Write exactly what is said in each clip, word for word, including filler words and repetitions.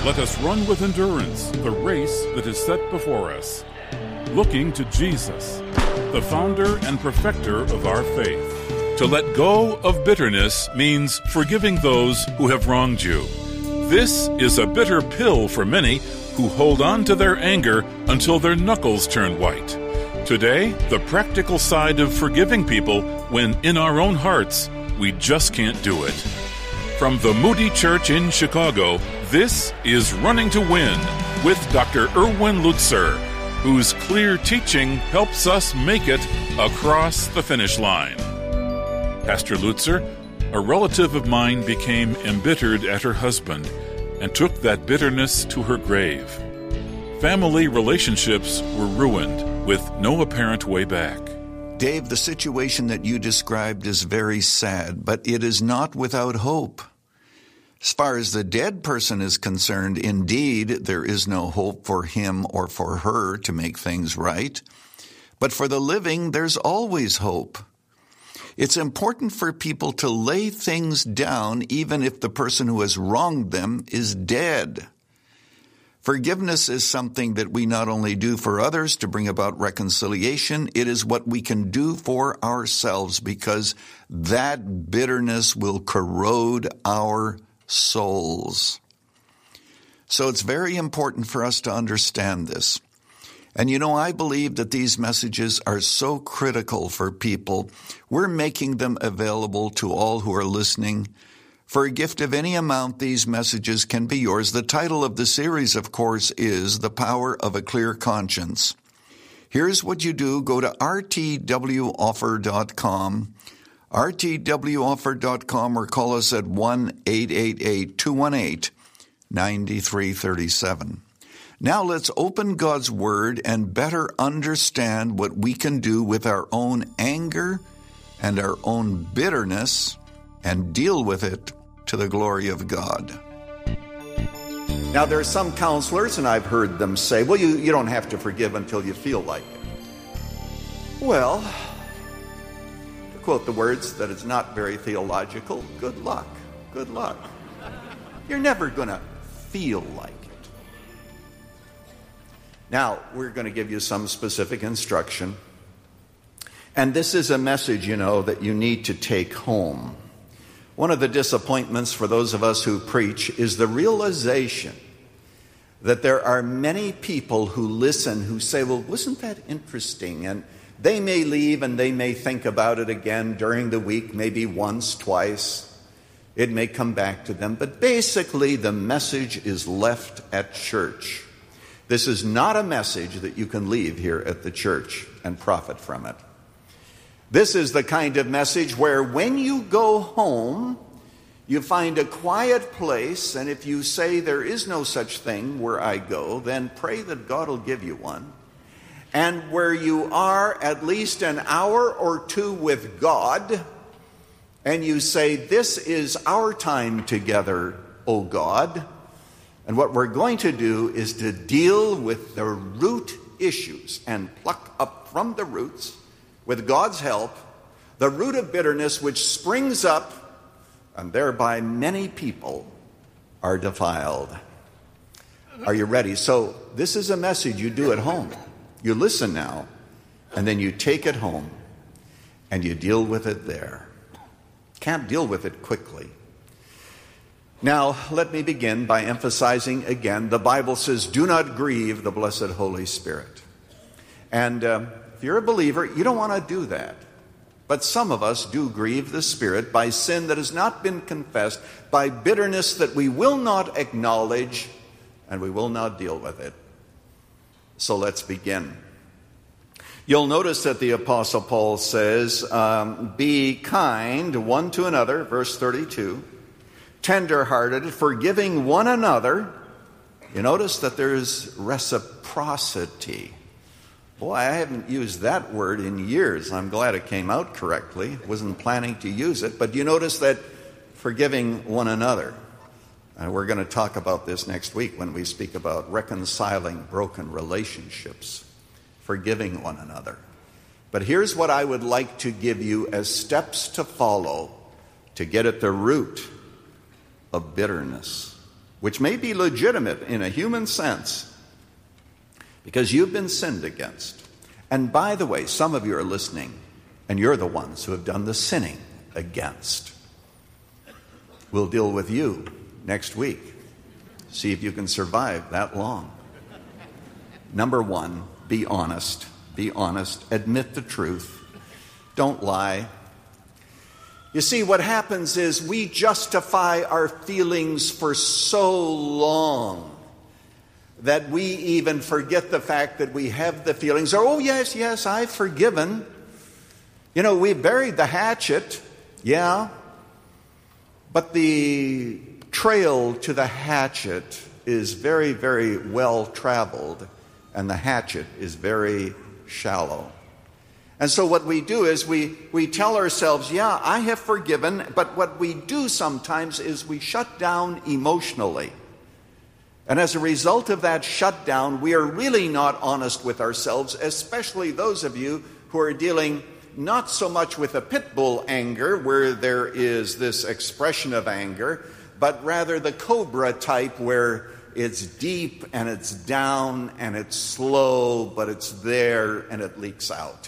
Let us run with endurance the race that is set before us, looking to Jesus, the founder and perfecter of our faith. To let go of bitterness means forgiving those who have wronged you. This is a bitter pill for many who hold on to their anger until their knuckles turn white. Today, the practical side of forgiving people when in our own hearts we just can't do it. From the Moody Church in Chicago, this is Running to Win with Doctor Erwin Lutzer, whose clear teaching helps us make it across the finish line. Pastor Lutzer, a relative of mine, became embittered at her husband and took that bitterness to her grave. Family relationships were ruined with no apparent way back. Dave, the situation that you described is very sad, but it is not without hope. As far as the dead person is concerned, indeed, there is no hope for him or for her to make things right. But for the living, there's always hope. It's important for people to lay things down even if the person who has wronged them is dead. Forgiveness is something that we not only do for others to bring about reconciliation, it is what we can do for ourselves because that bitterness will corrode our souls. So it's very important for us to understand this. And you know, I believe that these messages are so critical for people. We're making them available to all who are listening. For a gift of any amount, these messages can be yours. The title of the series, of course, is The Power of a Clear Conscience. Here's what you do. Go to r t w offer dot com, r t w offer dot com, or call us at one eight eight eight, two one eight, nine three three seven. Now let's open God's Word and better understand what we can do with our own anger and our own bitterness and deal with it to the glory of God. Now, there are some counselors, and I've heard them say, well, you, you don't have to forgive until you feel like it. Well, to quote the words that it's not very theological, good luck, good luck. You're never going to feel like it. Now, we're going to give you some specific instruction. And this is a message, you know, that you need to take home. One of the disappointments for those of us who preach is the realization that there are many people who listen who say, well, wasn't that interesting? And they may leave and they may think about it again during the week, maybe once, twice. It may come back to them. But basically, the message is left at church. This is not a message that you can leave here at the church and profit from it. This is the kind of message where when you go home, you find a quiet place, and if you say there is no such thing where I go, then pray that God will give you one. And where you are at least an hour or two with God, and you say, this is our time together, O God. And what we're going to do is to deal with the root issues and pluck up from the roots, with God's help, the root of bitterness which springs up, and thereby many people are defiled. Are you ready? So this is a message you do at home. You listen now, and then you take it home, and you deal with it there. Can't deal with it quickly. Now, let me begin by emphasizing again, the Bible says, do not grieve the blessed Holy Spirit. And uh, if you're a believer, you don't want to do that. But some of us do grieve the Spirit by sin that has not been confessed, by bitterness that we will not acknowledge, and we will not deal with it. So let's begin. You'll notice that the Apostle Paul says, um, be kind one to another, verse thirty-two, tender-hearted, forgiving one another. You notice that there's reciprocity. Boy, I haven't used that word in years. I'm glad it came out correctly. Wasn't planning to use it. But you notice that forgiving one another. And we're going to talk about this next week when we speak about reconciling broken relationships. Forgiving one another. But here's what I would like to give you as steps to follow to get at the root of bitterness. which may be legitimate in a human sense, because you've been sinned against. And by the way, some of you are listening, and you're the ones who have done the sinning against. We'll deal with you next week. See if you can survive that long. Number one, be honest. Be honest. Admit the truth. Don't lie. You see, what happens is we justify our feelings for so long that we even forget the fact that we have the feelings. Or, oh, yes, yes, I've forgiven. You know, we buried the hatchet. Yeah. But the trail to the hatchet is very, very well traveled, and the hatchet is very shallow. And so what we do is we, we tell ourselves, yeah, I have forgiven, but what we do sometimes is we shut down emotionally. And as a result of that shutdown, we are really not honest with ourselves, especially those of you who are dealing not so much with a pit bull anger, where there is this expression of anger, but rather the cobra type, where it's deep and it's down and it's slow, but it's there and it leaks out.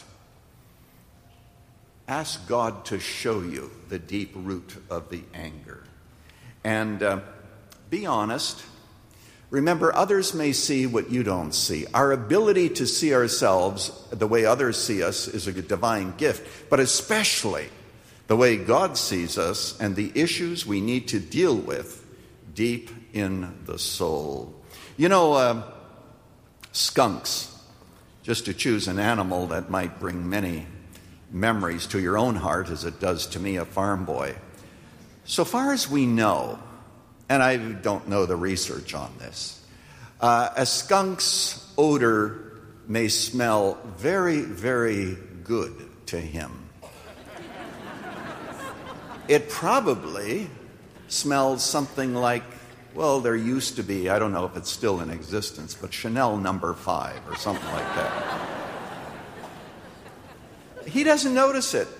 Ask God to show you the deep root of the anger. And uh, be honest. Remember, others may see what you don't see. Our ability to see ourselves the way others see us is a divine gift, but especially the way God sees us and the issues we need to deal with deep in the soul. You know, uh, skunks, just to choose an animal that might bring many memories to your own heart as it does to me, a farm boy. So far as we know, and I don't know the research on this, uh, a skunk's odor may smell very, very good to him. It probably smells something like, well, there used to be, I don't know if it's still in existence, but Chanel number five or something like that. He doesn't notice it.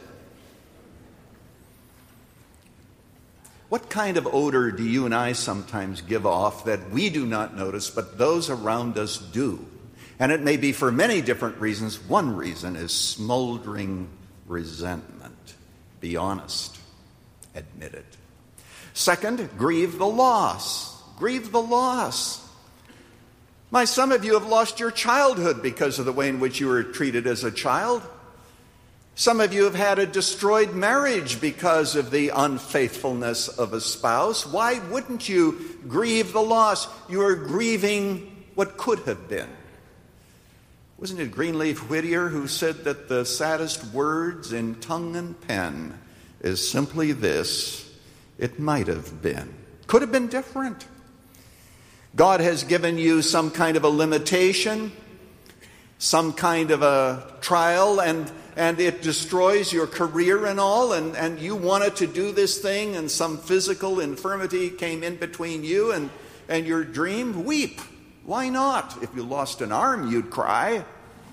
What kind of odor do you and I sometimes give off that we do not notice, but those around us do? And it may be for many different reasons. One reason is smoldering resentment. Be honest. Admit it. Second, grieve the loss. Grieve the loss. My, some of you have lost your childhood because of the way in which you were treated as a child. Some of you have had a destroyed marriage because of the unfaithfulness of a spouse. Why wouldn't you grieve the loss? You are grieving what could have been. Wasn't it Greenleaf Whittier who said that the saddest words in tongue and pen is simply this: it might have been. Could have been different. God has given you some kind of a limitation, some kind of a trial, and and it destroys your career and all, and, and you wanted to do this thing, and some physical infirmity came in between you and, and your dream. Weep. Why not? If you lost an arm, you'd cry.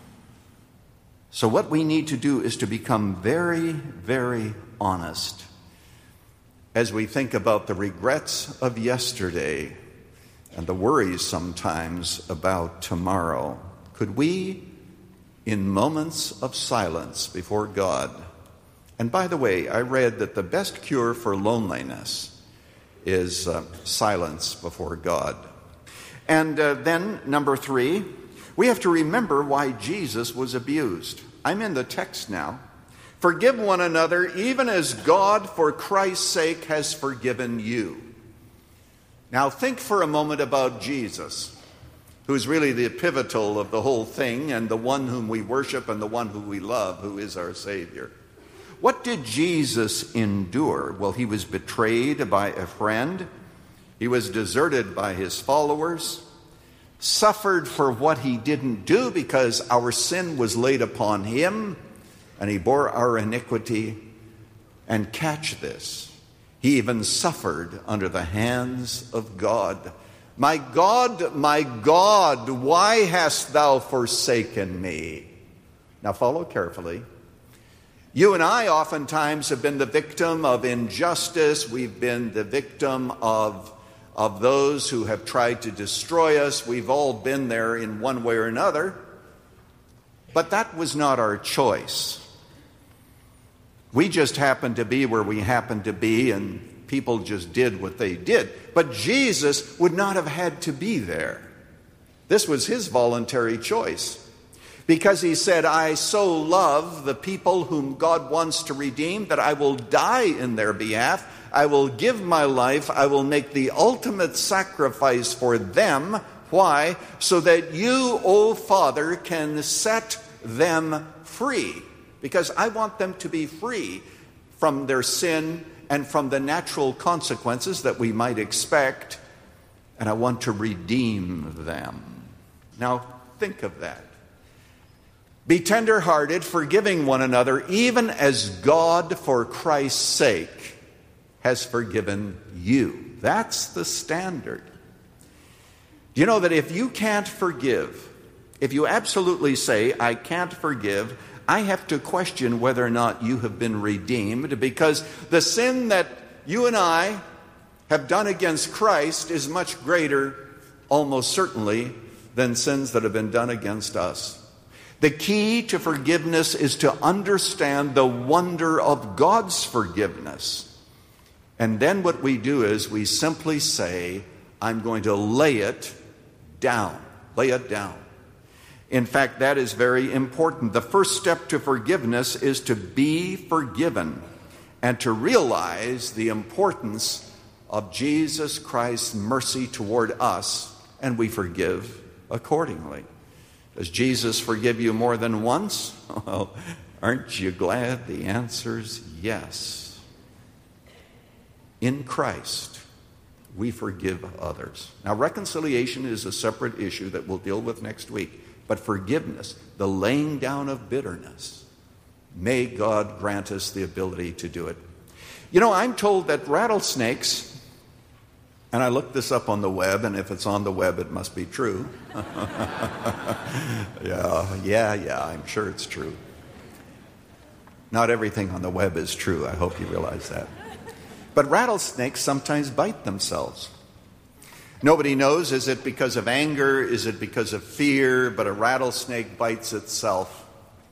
So what we need to do is to become very, very honest as we think about the regrets of yesterday and the worries sometimes about tomorrow. Could we, in moments of silence before God, and by the way, I read that the best cure for loneliness is uh, silence before God. And uh, then, number three, we have to remember why Jesus was abused. I'm in the text now. Forgive one another, even as God, for Christ's sake, has forgiven you. Now think for a moment about Jesus, who's really the pivotal of the whole thing, and the one whom we worship and the one who we love, who is our Savior. What did Jesus endure? Well, he was betrayed by a friend. He was deserted by his followers, suffered for what he didn't do because our sin was laid upon him, and he bore our iniquity. And catch this, he even suffered under the hands of God. My God, my God, why hast thou forsaken me? Now follow carefully. You and I oftentimes have been the victim of injustice. We've been the victim of of those who have tried to destroy us. We've all been there in one way or another. But that was not our choice. We just happened to be where we happened to be, and people just did what they did. But Jesus would not have had to be there. This was his voluntary choice. Because he said, I so love the people whom God wants to redeem that I will die in their behalf. I will give my life. I will make the ultimate sacrifice for them. Why? So that you, O Father, can set them free. Because I want them to be free from their sin and from the natural consequences that we might expect. And I want to redeem them. Now, think of that. Be tender-hearted, forgiving one another, even as God, for Christ's sake, has forgiven you. That's the standard. Do you know that if you can't forgive, if you absolutely say, I can't forgive, I have to question whether or not you have been redeemed, because the sin that you and I have done against Christ is much greater, almost certainly, than sins that have been done against us. The key to forgiveness is to understand the wonder of God's forgiveness. And then what we do is we simply say, I'm going to lay it down. Lay it down. In fact, that is very important. The first step to forgiveness is to be forgiven and to realize the importance of Jesus Christ's mercy toward us, and we forgive accordingly. Does Jesus forgive you more than once? Well, aren't you glad? The answer's yes. In Christ, we forgive others. Now, reconciliation is a separate issue that we'll deal with next week. But forgiveness, the laying down of bitterness, may God grant us the ability to do it. You know, I'm told that rattlesnakes, and I looked this up on the web, and if it's on the web, it must be true. yeah, yeah, yeah, I'm sure it's true. Not everything on the web is true. I hope you realize that. But rattlesnakes sometimes bite themselves. Nobody knows, is it because of anger? Is it because of fear? But a rattlesnake bites itself.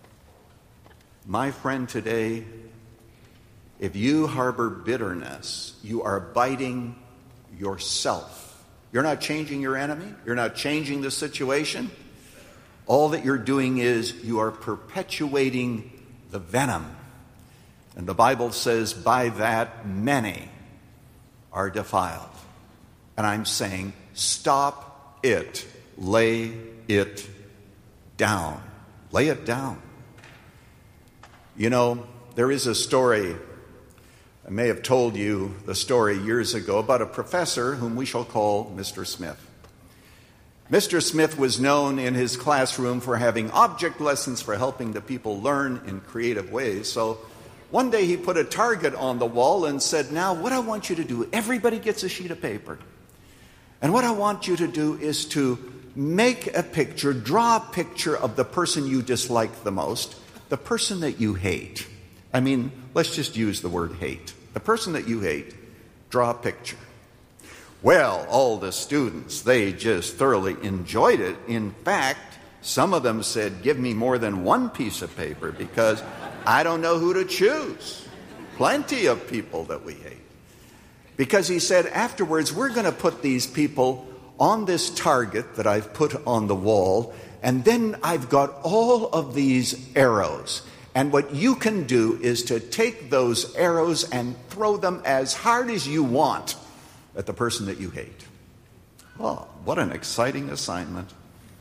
My friend, today, if you harbor bitterness, you are biting yourself. You're not changing your enemy. You're not changing the situation. All that you're doing is you are perpetuating the venom. And the Bible says, by that many are defiled. And I'm saying, stop it. Lay it down. Lay it down. You know, there is a story, I may have told you the story years ago, about a professor whom we shall call Mister Smith. Mister Smith was known in his classroom for having object lessons, for helping the people learn in creative ways. So one day he put a target on the wall and said, now what I want you to do, everybody gets a sheet of paper. And what I want you to do is to make a picture, draw a picture of the person you dislike the most, the person that you hate. I mean, let's just use the word hate. The person that you hate, draw a picture. Well, all the students, they just thoroughly enjoyed it. In fact, some of them said, give me more than one piece of paper because I don't know who to choose. Plenty of people that we hate. Because he said, afterwards, we're going to put these people on this target that I've put on the wall, and then I've got all of these arrows. And what you can do is to take those arrows and throw them as hard as you want at the person that you hate. Oh, what an exciting assignment.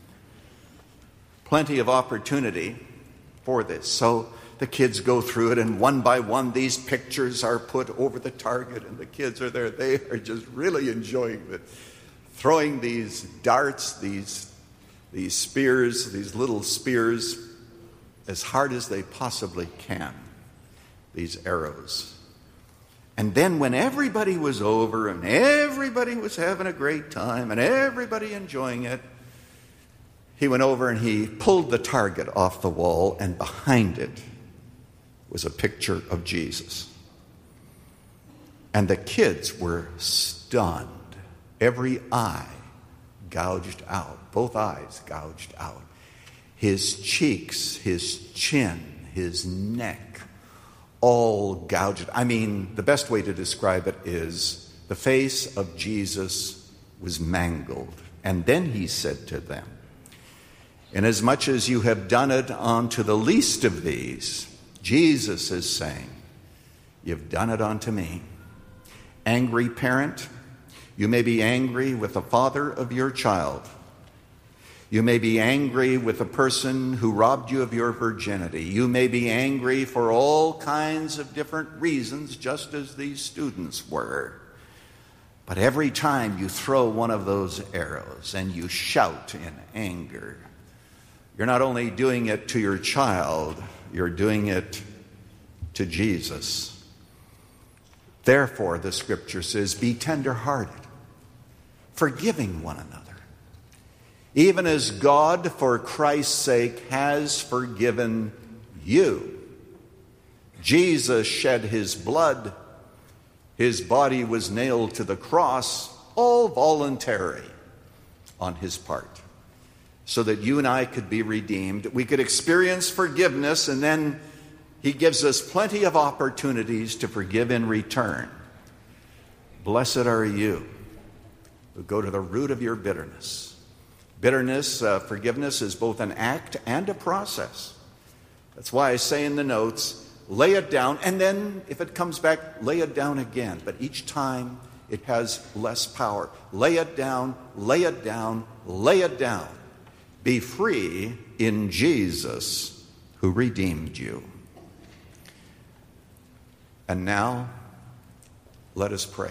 Plenty of opportunity for this. So the kids go through it, and one by one these pictures are put over the target, and the kids are there. They are just really enjoying it. Throwing these darts, these, these spears, these little spears, as hard as they possibly can, these arrows. And then when everybody was over, and everybody was having a great time, and everybody enjoying it, he went over and he pulled the target off the wall, and behind it was a picture of Jesus. And the kids were stunned. every eye gouged out, both eyes gouged out, his cheeks, his chin, his neck, all gouged. I mean, the best way to describe it is the face of Jesus was mangled. And then he said to them, inasmuch as you have done it unto the least of these, Jesus is saying, you've done it unto me. Angry parent, you may be angry with the father of your child. You may be angry with the person who robbed you of your virginity. You may be angry for all kinds of different reasons, just as these students were. But every time you throw one of those arrows and you shout in anger, you're not only doing it to your child, you're doing it to Jesus. Therefore, the scripture says, be tender-hearted, forgiving one another, even as God, for Christ's sake, has forgiven you. Jesus shed his blood. His body was nailed to the cross, all voluntary on his part, so that you and I could be redeemed. We could experience forgiveness, and then he gives us plenty of opportunities to forgive in return. Blessed are you who go to the root of your bitterness. Bitterness, uh, forgiveness is both an act and a process. That's why I say in the notes, lay it down, and then if it comes back, lay it down again. But each time it has less power. Lay it down, lay it down, lay it down. Be free in Jesus who redeemed you. And now, let us pray.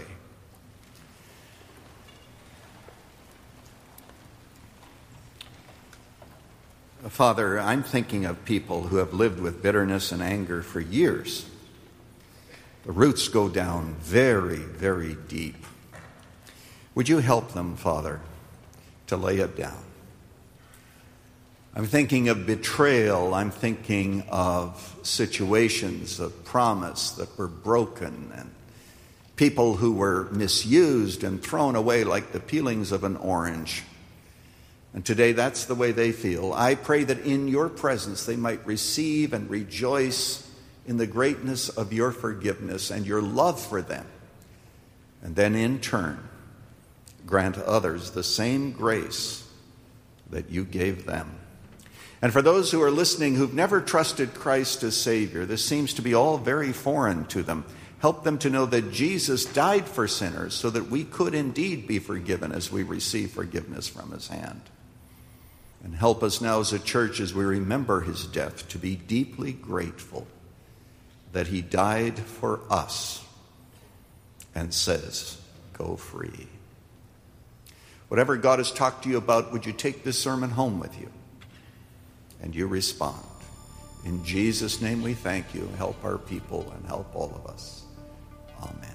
Father, I'm thinking of people who have lived with bitterness and anger for years. The roots go down very, very deep. Would you help them, Father, to lay it down? I'm thinking of betrayal. I'm thinking of situations of promise that were broken and people who were misused and thrown away like the peelings of an orange. And today that's the way they feel. I pray that in your presence they might receive and rejoice in the greatness of your forgiveness and your love for them. And then in turn, grant others the same grace that you gave them. And for those who are listening who've never trusted Christ as Savior, this seems to be all very foreign to them. Help them to know that Jesus died for sinners so that we could indeed be forgiven as we receive forgiveness from his hand. And help us now as a church as we remember his death to be deeply grateful that he died for us and says, go free. Whatever God has talked to you about, would you take this sermon home with you? And you respond. In Jesus' name we thank you. Help our people and help all of us. Amen.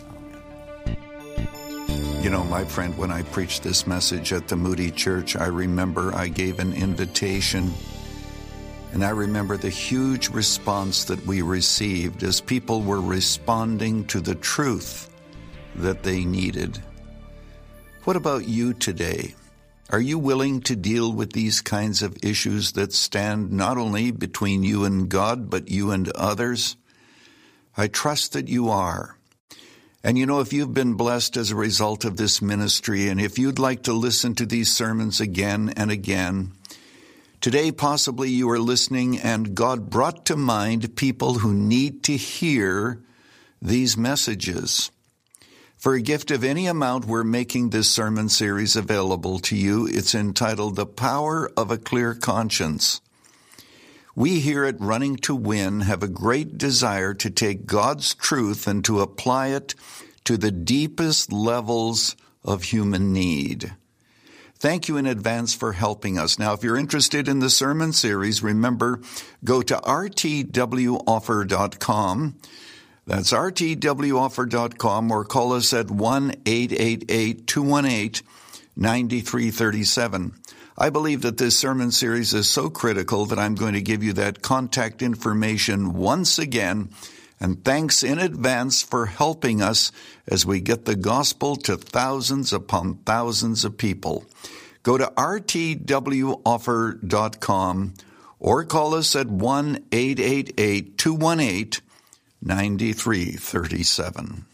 You know, my friend, when I preached this message at the Moody Church, I remember I gave an invitation, and I remember the huge response that we received as people were responding to the truth that they needed. What about you today? Are you willing to deal with these kinds of issues that stand not only between you and God, but you and others? I trust that you are. And you know, if you've been blessed as a result of this ministry, and if you'd like to listen to these sermons again and again, today possibly you are listening and God brought to mind people who need to hear these messages. For a gift of any amount, we're making this sermon series available to you. It's entitled The Power of a Clear Conscience. We here at Running to Win have a great desire to take God's truth and to apply it to the deepest levels of human need. Thank you in advance for helping us. Now, if you're interested in the sermon series, remember, go to r t w offer dot com. That's r t w offer dot com, or call us at one eight eight eight, two one eight, nine three three seven. I believe that this sermon series is so critical that I'm going to give you that contact information once again, And thanks in advance for helping us as we get the gospel to thousands upon thousands of people. Go to r t w offer dot com or call us at one eight eight eight, two one eight, nine three three seven.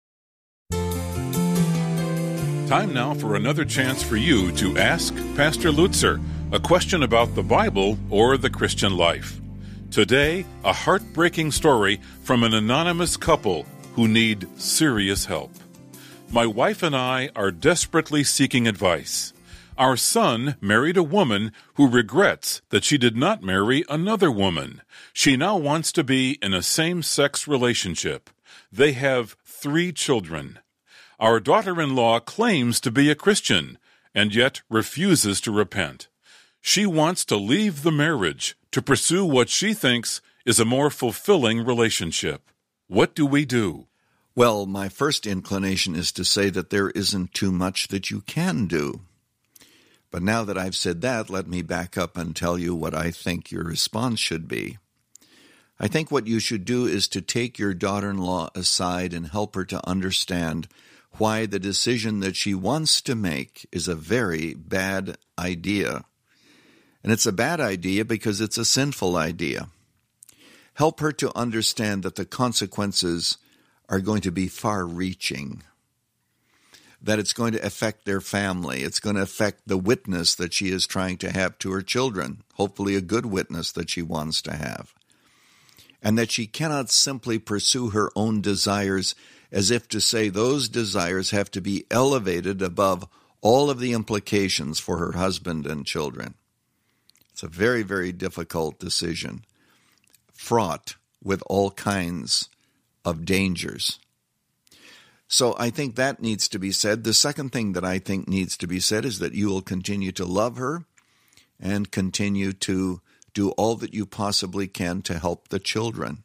Time now for another chance for you to ask Pastor Lutzer a question about the Bible or the Christian life. Today, a heartbreaking story from an anonymous couple who need serious help. My wife and I are desperately seeking advice. Our son married a woman who regrets that she did not marry another woman. She now wants to be in a same-sex relationship. They have three children. Our daughter-in-law claims to be a Christian and yet refuses to repent. She wants to leave the marriage to pursue what she thinks is a more fulfilling relationship. What do we do? Well, my first inclination is to say that there isn't too much that you can do. But now that I've said that, let me back up and tell you what I think your response should be. I think what you should do is to take your daughter-in-law aside and help her to understand why the decision that she wants to make is a very bad idea. And it's a bad idea because it's a sinful idea. Help her to understand that the consequences are going to be far-reaching, that it's going to affect their family, it's going to affect the witness that she is trying to have to her children, hopefully a good witness that she wants to have, and that she cannot simply pursue her own desires as if to say those desires have to be elevated above all of the implications for her husband and children. It's a very, very difficult decision, fraught with all kinds of dangers. So I think that needs to be said. The second thing that I think needs to be said is that you will continue to love her and continue to do all that you possibly can to help the children.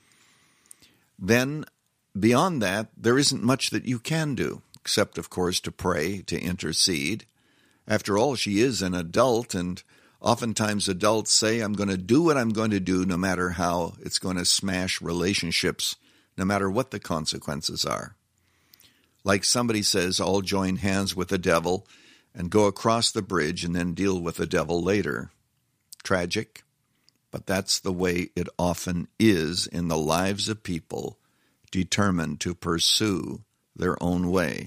Then, beyond that, there isn't much that you can do, except, of course, to pray, to intercede. After all, she is an adult, and oftentimes adults say, I'm going to do what I'm going to do no matter how it's going to smash relationships, no matter what the consequences are. Like somebody says, I'll join hands with the devil and go across the bridge and then deal with the devil later. Tragic, but that's the way it often is in the lives of people determined to pursue their own way.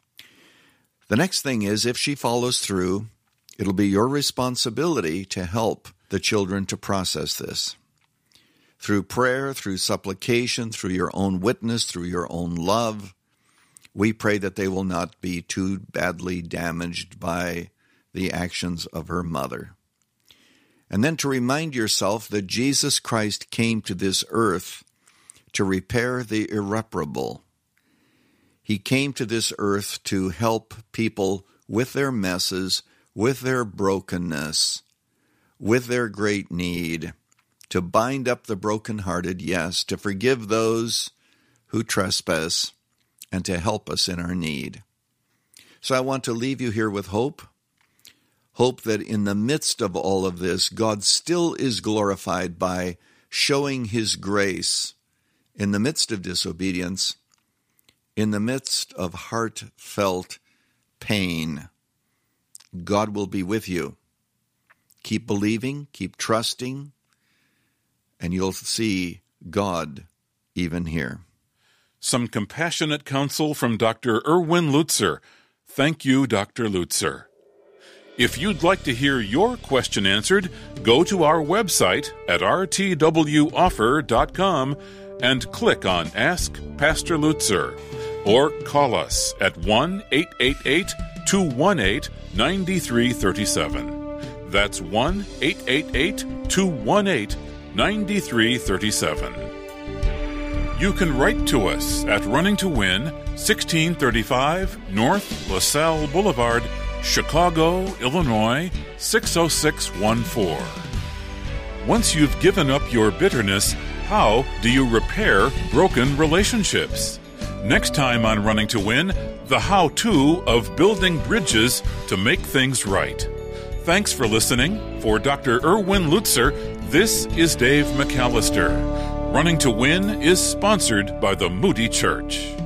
The next thing is, if she follows through, it'll be your responsibility to help the children to process this. Through prayer, through supplication, through your own witness, through your own love, we pray that they will not be too badly damaged by the actions of her mother. And then to remind yourself that Jesus Christ came to this earth to repair the irreparable. He came to this earth to help people with their messes, with their brokenness, with their great need, to bind up the brokenhearted, yes, to forgive those who trespass, and to help us in our need. So I want to leave you here with hope. Hope that in the midst of all of this, God still is glorified by showing His grace in the midst of disobedience, in the midst of heartfelt pain. God will be with you. Keep believing, keep trusting, and you'll see God even here. Some compassionate counsel from Doctor Erwin Lutzer. Thank you, Doctor Lutzer. If you'd like to hear your question answered, go to our website at r t w offer dot com and click on Ask Pastor Lutzer, or call us at one eight eight eight, two one eight, nine three three seven. That's one eight eight eight, two one eight, nine three three seven. You can write to us at Running to Win, sixteen thirty-five North LaSalle Boulevard, Chicago, Illinois, six oh six one four. Once you've given up your bitterness, how do you repair broken relationships? Next time on Running to Win, the how-to of building bridges to make things right. Thanks for listening. For Doctor Erwin Lutzer, this is Dave McAllister. Running to Win is sponsored by the Moody Church.